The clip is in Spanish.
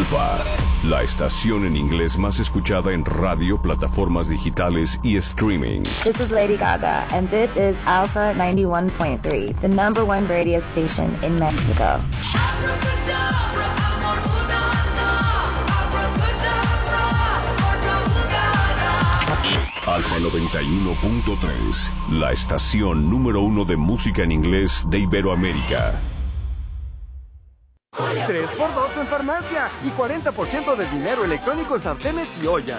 Alfa, la estación en inglés más escuchada en radio, plataformas digitales y streaming. This is Lady Gaga, and this is Alpha 91.3, the number one radio station in Mexico. Alfa 91.3, la estación número 1 de música en inglés de Iberoamérica. 3x2 en farmacia y 40% de dinero electrónico en sartenes y ollas.